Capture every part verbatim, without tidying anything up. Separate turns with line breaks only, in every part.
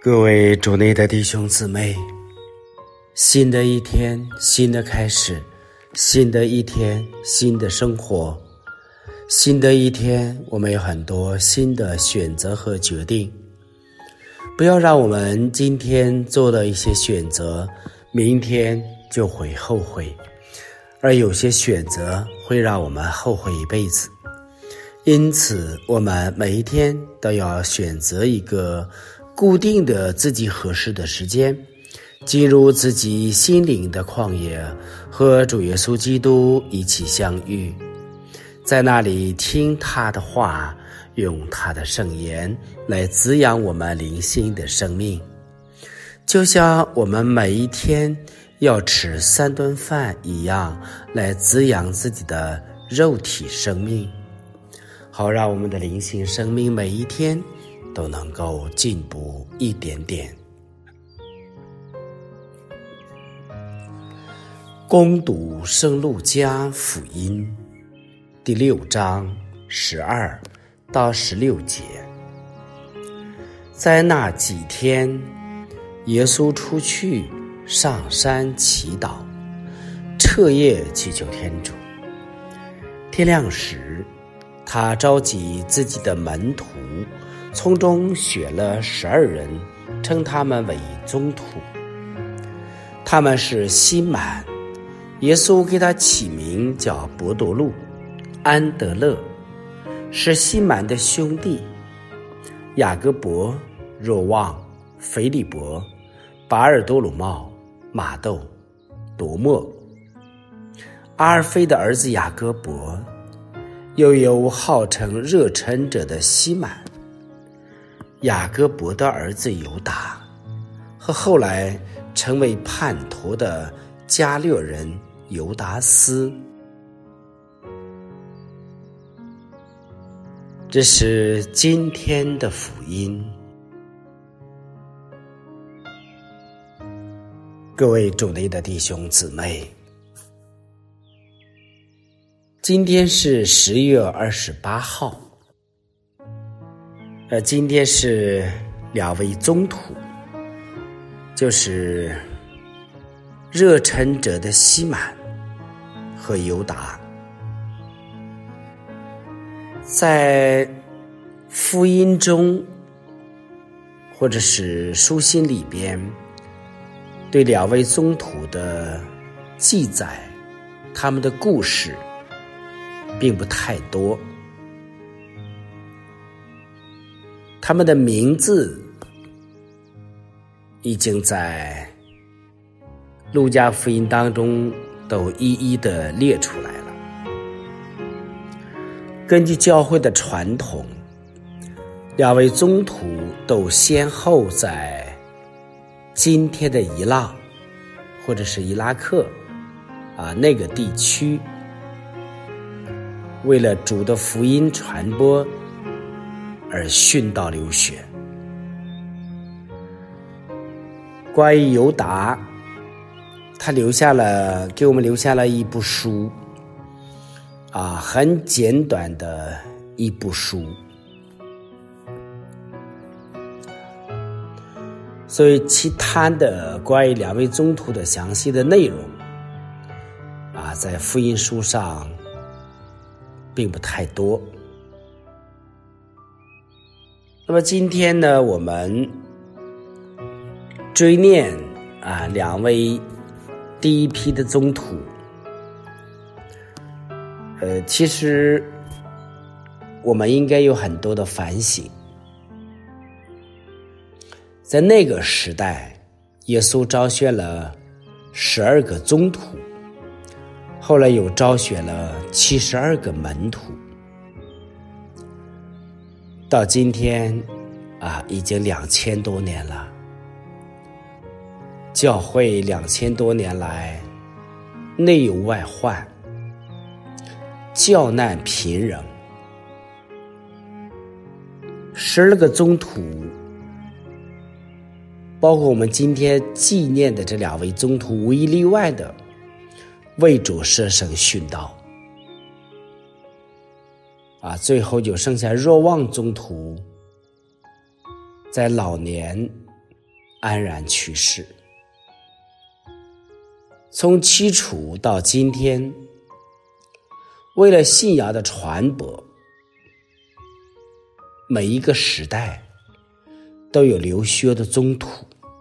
各位主内的弟兄姊妹，新的一天，新的开始，新的一天，新的生活，新的一天，我们有很多新的选择和决定。不要让我们今天做的一些选择，明天就会后悔，而有些选择会让我们后悔一辈子。因此，我们每一天都要选择一个固定的自己合适的时间，进入自己心灵的旷野，和主耶稣基督一起相遇，在那里听他的话，用他的圣言来滋养我们灵性的生命。就像我们每一天要吃三顿饭一样，来滋养自己的肉体生命，好让我们的灵性生命每一天都能够进步一点点。攻读圣路加福音第六章十二到十六节。在那几天，耶稣出去上山祈祷，彻夜祈求天主。天亮时，他召集自己的门徒，从中选了十二人，称他们为宗徒。他们是西满，耶稣给他起名叫伯多禄；安德勒是西满的兄弟；雅各伯、若望、腓利伯、巴尔多鲁茂、马窦、多默；阿尔斐的儿子雅各伯，又有号称热忱者的西满；雅各伯的儿子犹大，和后来成为叛徒的加略人犹达斯。这是今天的福音。各位主内的弟兄姊妹，今天是十月二十八号，呃，今天是两位宗徒，就是热忱者的西满和犹达。在福音中或者是书信里边，对两位宗徒的记载，他们的故事并不太多，他们的名字已经在路加福音当中都一一的列出来了。根据教会的传统，两位宗徒都先后在今天的伊朗或者是伊拉克啊那个地区，为了主的福音传播而殉道流血。关于犹达，他留下了给我们留下了一部书啊，很简短的一部书。所以其他的关于两位宗徒的详细的内容啊，在福音书上并不太多。那么今天呢，我们追念啊两位第一批的宗徒。呃，其实我们应该有很多的反省。在那个时代，耶稣招选了十二个宗徒，后来又招选了七十二个门徒。到今天啊，已经两千多年了。教会两千多年来，内忧外患，教难频仍。十二个宗徒，包括我们今天纪念的这两位宗徒，无一例外的为主舍生殉道。啊，最后就剩下若望宗徒在老年安然去世。从起初到今天，为了信仰的传播，每一个时代都有流血的宗徒。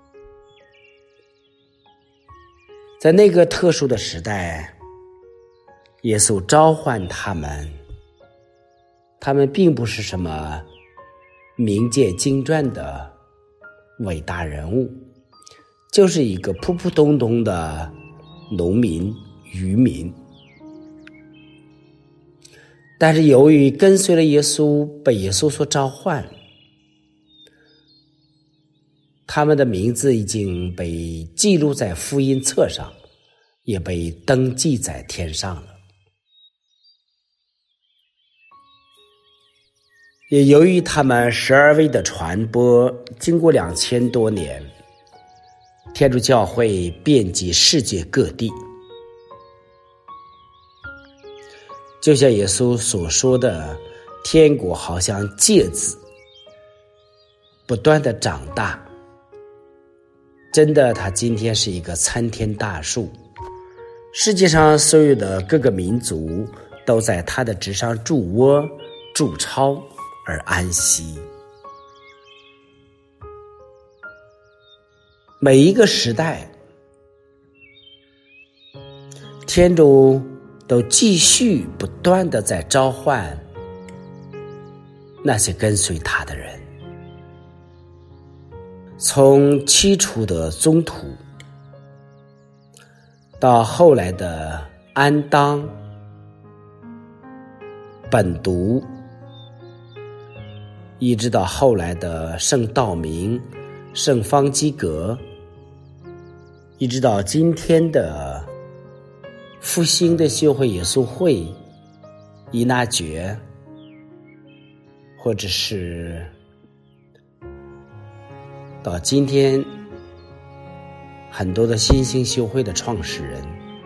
在那个特殊的时代，耶稣召唤他们，他们并不是什么名见经传的伟大人物，就是一个普普通通的农民渔民。但是由于跟随了耶稣，被耶稣所召唤，他们的名字已经被记录在福音册上，也被登记在天上了。也由于他们十二位的传播，经过两千多年，天主教会遍及世界各地。就像耶稣所说的，天国好像芥子，不断的长大。真的，它今天是一个参天大树，世界上所有的各个民族都在它的枝上筑窝、筑巢而安息。每一个时代，天主都继续不断的在召唤那些跟随他的人。从起初的宗徒，到后来的安当、本笃，一直到后来的圣道明、圣方济各，一直到今天的复兴的修会耶稣会、依纳爵，或者是到今天很多的新兴修会的创始人，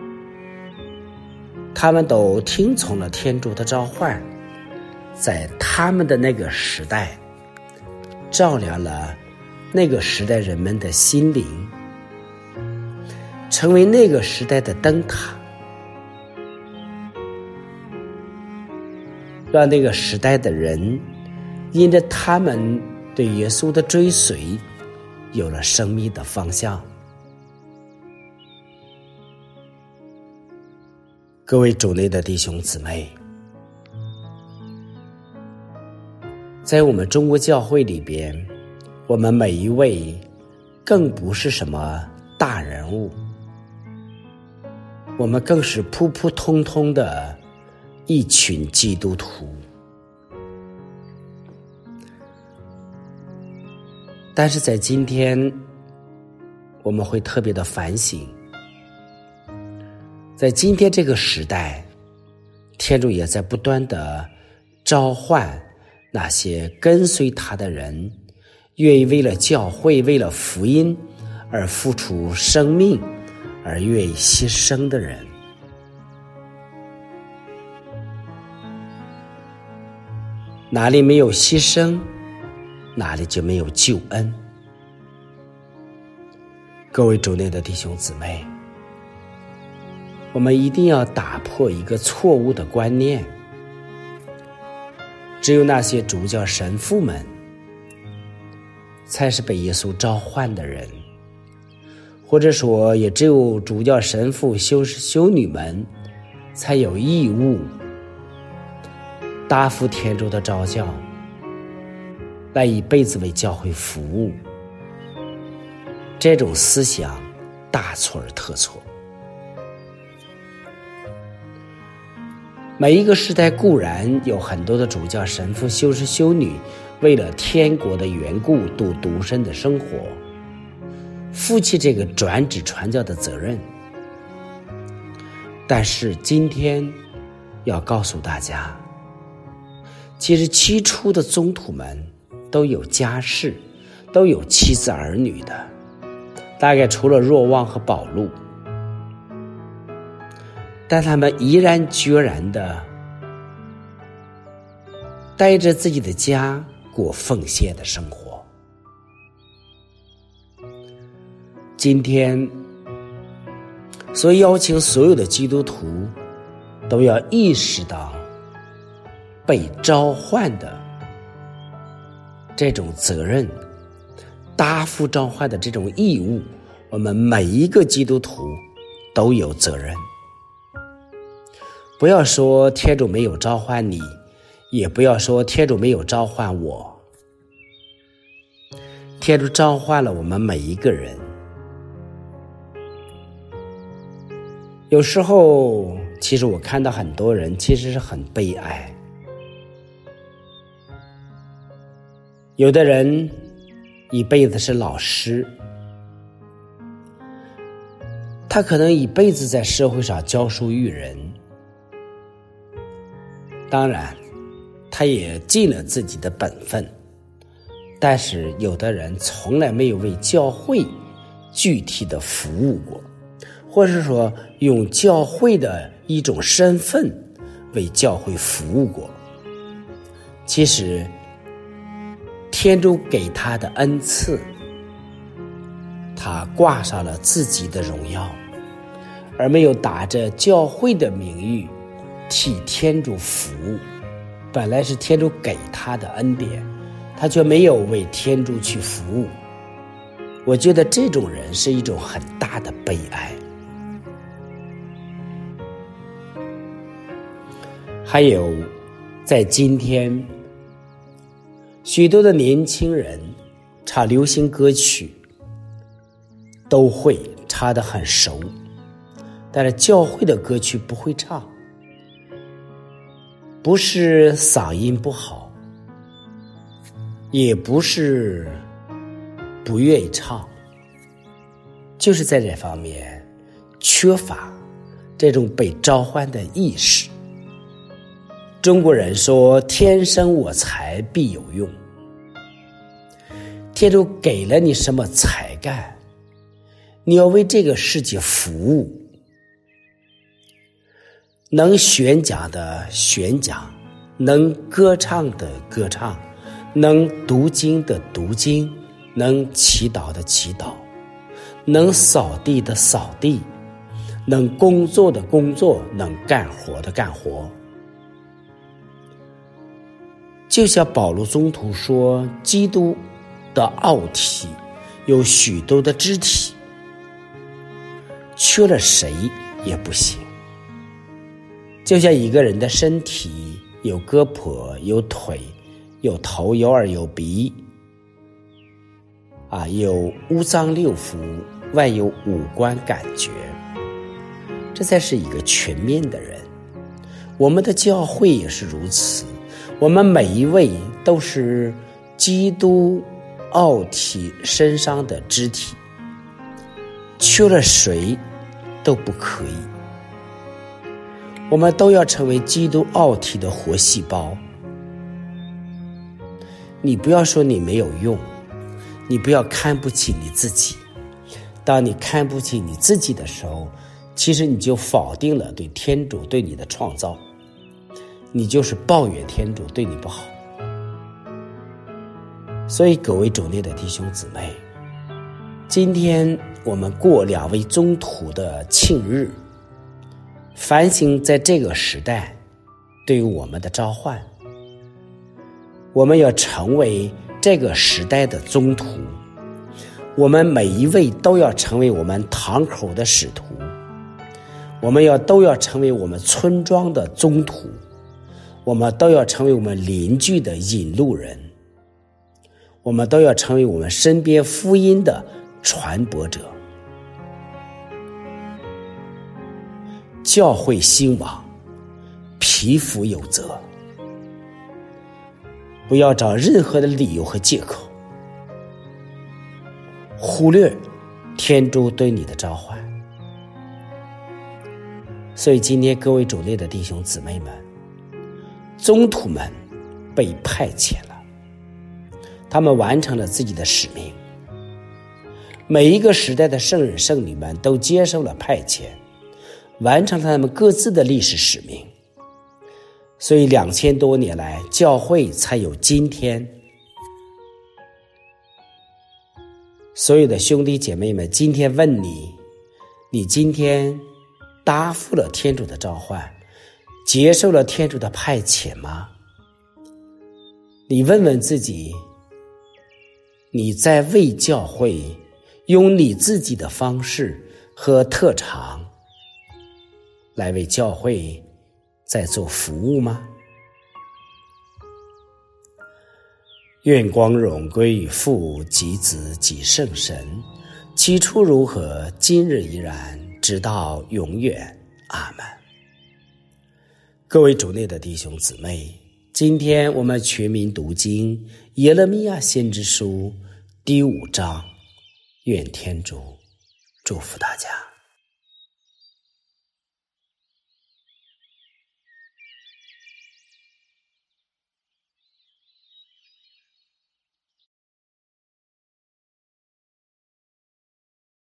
他们都听从了天主的召唤，在他们的那个时代照亮了那个时代人们的心灵，成为那个时代的灯塔，让那个时代的人因着他们对耶稣的追随，有了生命的方向。各位主内的弟兄姊妹，在我们中国教会里边，我们每一位更不是什么大人物，我们更是普普通通的一群基督徒。但是在今天，我们会特别的反省，在今天这个时代，天主也在不断的召唤那些跟随他的人，愿意为了教会、为了福音而付出生命，而愿意牺牲的人。哪里没有牺牲，哪里就没有救恩。各位主内的弟兄姊妹，我们一定要打破一个错误的观念，只有那些主教神父们才是被耶稣召唤的人，或者说也只有主教神父、修士修女们才有义务答复天主的召叫，来一辈子为教会服务。这种思想大错而特错。每一个时代固然有很多的主教神父、修士修女为了天国的缘故度独身的生活，负起这个转旨传教的责任。但是今天要告诉大家，其实起初的宗徒们都有家室，都有妻子儿女的，大概除了若望和保禄，但他们毅然决然的带着自己的家过奉献的生活。 今天所以邀请所有的基督徒都要意识到被召唤的这种责任，答复召唤的这种义务，我们每一个基督徒都有责任。不要说天主没有召唤你，也不要说天主没有召唤我，天主召唤了我们每一个人。有时候其实我看到很多人其实是很悲哀，有的人一辈子是老师，他可能一辈子在社会上教书育人，当然他也尽了自己的本分，但是有的人从来没有为教会具体的服务过，或者说用教会的一种身份为教会服务过。其实天主给他的恩赐，他挂上了自己的荣耀，而没有打着教会的名誉替天主服务。本来是天主给他的恩典，他却没有为天主去服务。我觉得这种人是一种很大的悲哀。还有在今天许多的年轻人唱流行歌曲都会唱得很熟，但是教会的歌曲不会唱，不是嗓音不好，也不是不愿意唱，就是在这方面缺乏这种被召唤的意识。中国人说天生我材必有用，天主给了你什么才干，你要为这个世界服务。能宣讲的宣讲，能歌唱的歌唱，能读经的读经，能祈祷的祈祷，能扫地的扫地，能工作的工作，能干活的干活。就像保禄宗徒说，基督的奥体有许多的肢体，缺了谁也不行。就像一个人的身体有胳膊有腿有头有耳有鼻啊，有五脏六腑，外有五官感觉，这才是一个全面的人。我们的教会也是如此，我们每一位都是基督奥体身上的肢体，缺了谁都不可以。我们都要成为基督奥体的活细胞。你不要说你没有用，你不要看不起你自己。当你看不起你自己的时候，其实你就否定了对天主对你的创造，你就是抱怨天主对你不好。所以各位主内的弟兄姊妹，今天我们过两位宗徒的庆日，反省在这个时代对于我们的召唤，我们要成为这个时代的宗徒，我们每一位都要成为我们堂口的使徒，我们要都要成为我们村庄的宗徒，我们都要成为我们邻居的引路人，我们都要成为我们身边福音的传播者。教会兴亡，匹夫有责。不要找任何的理由和借口，忽略天主对你的召唤。所以今天各位主内的弟兄姊妹们，宗徒们被派遣了，他们完成了自己的使命。每一个时代的圣人圣女们都接受了派遣，完成了他们各自的历史使命。所以两千多年来，教会才有今天。 所有的兄弟姐妹们，今天问你，你今天答复了天主的召唤，接受了天主的派遣吗？你问问自己，你在为教会用你自己的方式和特长来为教会在做服务吗？愿光荣归于父及子及圣神，起初如何，今日依然，直到永远。阿们。各位主内的弟兄姊妹，今天我们全民读经耶勒米亚先知书第五章，愿天主祝福大家。